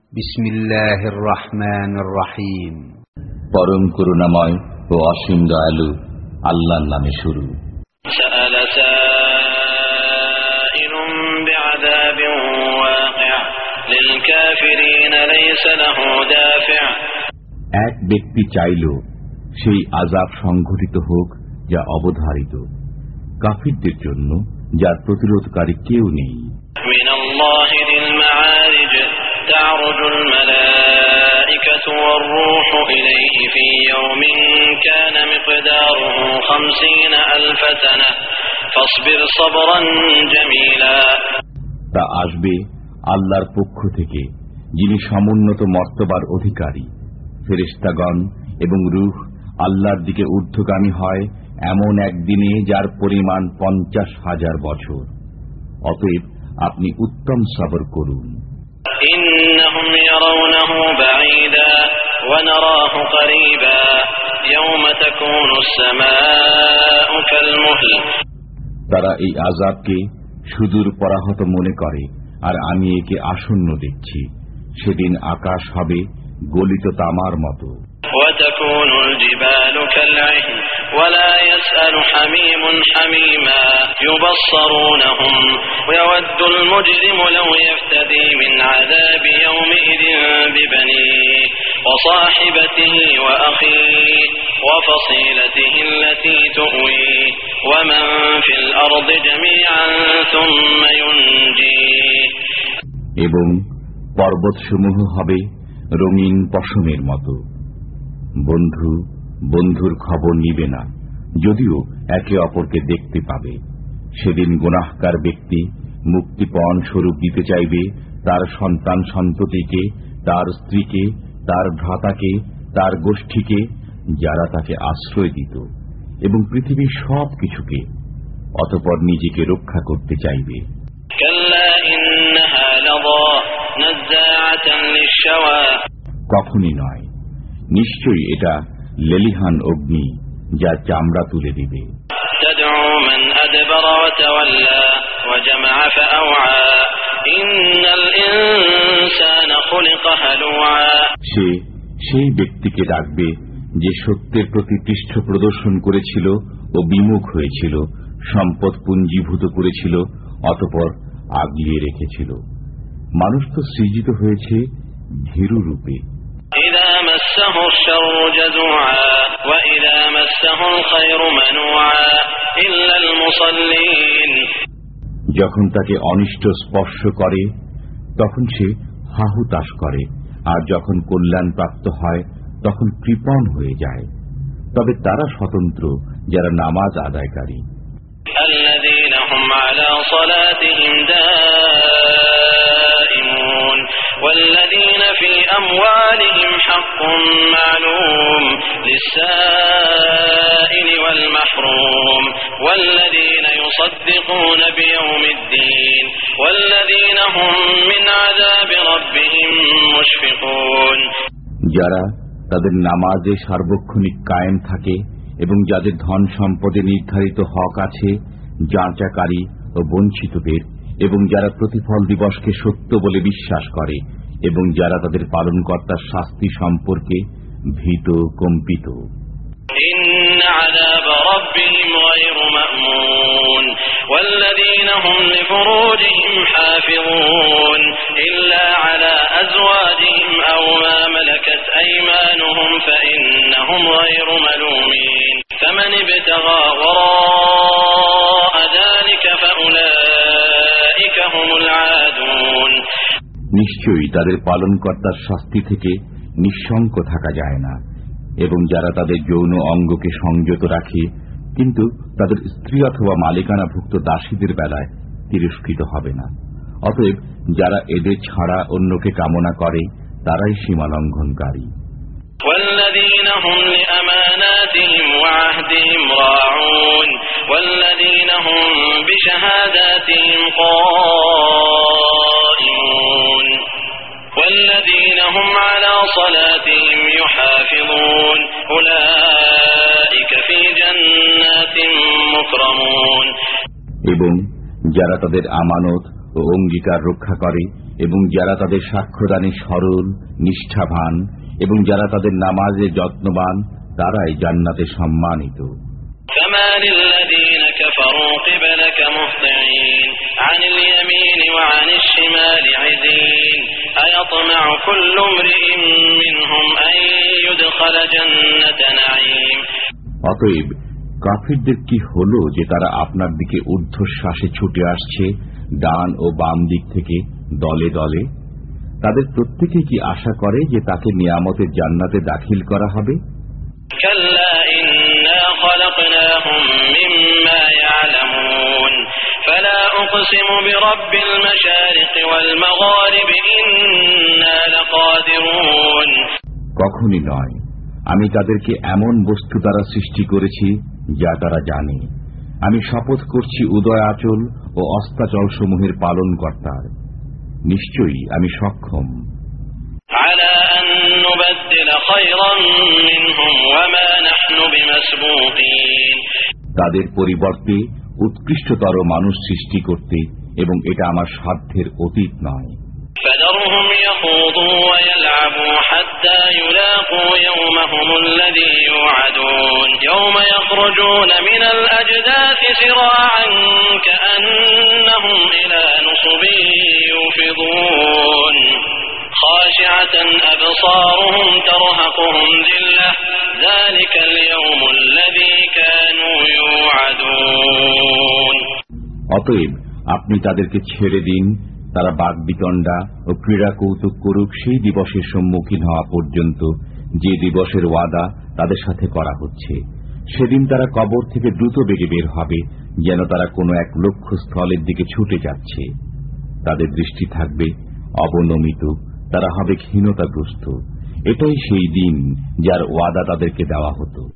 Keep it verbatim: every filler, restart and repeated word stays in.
বিসমিল্লাহির রহমানির রহিম। পরম করুণাময় ও অসীম দয়ালু আল্লাহর নামে শুরু। সাআলা সাইলুম বিআযাবিন ওয়াকি' লিল কাফিরিন লাইসা লাহু দাফি'। এক ব্যক্তি চাইল সেই আযাব সংঘটিত হোক যা অবধারিত, কাফিরদের জন্য যার প্রতিরোধকারী কেউ নেই। মিনাল্লাহি যিল মাআরিজ তা'রুজুল মালাইকাতু ওয়ার রূহু ইলাইহি ফি ইয়াওমিন কানা মিকদারুহু খামসিনা আলফ সানাহ ফাসবির সাবরান জামিলা। তা আসবে আল্লাহর পক্ষ থেকে, যিনি সমুন্নত মর্তবার অধিকারী। ফেরেশতাগণ এবং রূহ আল্লাহর দিকে ঊর্ধ্বগামী হয় এমন একদিনে যার পরিমাণ পঞ্চাশ হাজার বছর। অতএব আপনি উত্তম সবর করুন। ইন্নাহুম ইয়ারাউনাহু বাঈদা ওয়া নারাহু করিবা ইয়াওমা তাকুনুস সামাউ কালমুহল। তারা এই আযাবকে সুদূর পরাহত মনে করে, আর আমি একে আসন্ন দেখছি। সেদিন আকাশ হবে গলিত তামার মতো। وتكون الجبال كالعهن ولا يسأل حميم حميما يبصرونهم ويود المجرم لو يفتدي من عذاب يومئذ ببنيه وصاحبته وأخيه وفصيلته التي تؤويه ومن في الأرض جميعا ثم ينجيه। এবং পর্বতসমূহ হবে রঙিন পশমের মতো। বন্ধু বন্ধুর খবর নিবে না, যদিও একে অপরকে দেখতে পাবে। সেদিন গুনাহগার ব্যক্তি মুক্তিপণ স্বরূপ দিতে চাইবে তার সন্তান সন্ততিকে, তার স্ত্রীকে, তার ভ্রাতাকে, তার গোষ্ঠীকে, যারা তাকে আশ্রয় দিত, এবং পৃথিবীর সব কিছুকে। অতঃপর নিজেকে রক্ষা করতে চাইবে। কখনই নয়, নিশ্চয়ই এটা লেলিহান অগ্নি যা চামড়া তুলে দিবে। সে সেই ব্যক্তিকে ডাকবে যে সত্যের প্রতি পৃষ্ঠ প্রদর্শন করেছিল ও বিমুখ হয়েছিল, সম্পদ পুঞ্জীভূত করেছিল, অতঃপর আগলিয়ে রেখেছিল। মানুষ তো সৃজিত হয়েছে ভীরু রূপে। إذا مسه الشر جزوعا وإذا مسه الخير منوعا إلا المصلين। যখন তাকে অনিষ্ট স্পর্শ করে তখন সে হাহুতাশ করে, আর যখন কল্যাণ প্রাপ্ত হয় তখন কৃপণ হয়ে যায়। তবে তারা স্বতন্ত্র যারা নামাজ আদায়কারী। الذين هم على صلاتهم دائمون والذين في أموالهم حق معلوم للسائل والمحروم والذين يصدقون بيوم الدين والذين هم من عذاب ربهم مشفقون। যারা তাদের নামাজে সার্বক্ষণিক কায়েম থাকে এবং যাদের ধন সম্পদে নির্ধারিত হক আছে, যাচাকারী ও বঞ্চিতদের, এবং যারা প্রতিফল দিবসকে সত্য বলে বিশ্বাস করে, এবং যারা তাদের পালনকর্তার শাস্তি সম্পর্কে ভীত কম্পিত। إن عذاب ربهم غير مأمون والذين هم لفروجهم حافظون إلا على أزواجهم أو ما ملكت أيمانهم فإنهم غير ملومين فمن ابتغى وراء ذلك فأولئك هم العادون। নিশ্চয়ই তাদের পালনকর্তার শাস্তি থেকে নিঃশঙ্ক থাকা যায় না, এবং যারা তাদের যৌন অঙ্গকে সংযত রাখে কিন্তু তাদের স্ত্রী অথবা মালিকানাভুক্ত দাসীদের বেলায় তিরস্কৃত হবে না। অতএব যারা এদের ছাড়া অন্যকে কামনা করে তারাই সীমা লঙ্ঘনকারী। والذين هم لأماناتهم وعهدهم راعون والذين هم بشهاداتهم قائمون والذين هم على صلاتهم يحافظون أولئك في جنات مكرمون। এবং যারা তাদের আমানত ও অঙ্গীকার রক্ষা করে এবং যারা তাদের সাক্ষ্যদানে সরল, নিষ্ঠাবান এবং যারা তাদের নামাজে যত্নবান, তারাই জান্নাতে সম্মানিত। فما للذين كفروا قبلك مهطعين عن اليمين وعن الشمال عزين أيطمع كل امرئ منهم أن يدخل جنة نعيم। অতএব কাফিরদের কি হলো যে তারা আপনার দিকে ঊর্ধ্বশ্বাসে ছুটে আসছে ডান ও বাম দিক থেকে দলে দলে? তাদের প্রত্যেকে কি আশা করে যে তাকে নিয়ামতের জান্নাতে দাখিল করা হবে? كلا إنا خلقناهم مما يعلمون فلا أقسم برب المشارق والمغارب إنا لقادرون। কখনই নয়, আমি তাদেরকে এমন বস্তু দ্বারা সৃষ্টি করেছি যা তারা জানে। আমি শপথ করছি উদয়াচল ও অস্তাচল সমূহের পালন কর্তার, নিশ্চয়ই আমি সক্ষম। على أن نبدل خيرا منهم وما نحن بمسبوقين। তাদের পরিবর্তে উৎকৃষ্টতর মানুষ সৃষ্টি করতে, এবং এটা আমার সাধ্যের অতীত নয়। فذرهم يخوضوا ويلعبوا حتى يلاقوا يومهم الذي يوعدون يوم يخرجون من الأجداث سراعا كأنهم إلى نصب يوفضون خاشعة أبصارهم ترهقهم ذلة ذلك اليوم الذي كانوا يوعدون। অতএব আপনি তাদেরকে ছেড়ে দিন, তারা বাগবিতণ্ডা ও ক্রীড়া কৌতুক করুক সেই দিবসের সম্মুখীন হওয়া পর্যন্ত, যে দিবসের ওয়াদা তাদের সাথে করা হচ্ছে। সেদিন তারা কবর থেকে দ্রুত বেগে বের হবে, যেন তারা কোনো এক লক্ষ্যস্থলের দিকে ছুটে যাচ্ছে। তাদের দৃষ্টি থাকবে অবনমিত, তারা হবে ক্ষীণতাগ্রস্ত। এটাই সেই দিন যার ওয়াদা তাদেরকে দেওয়া হতো।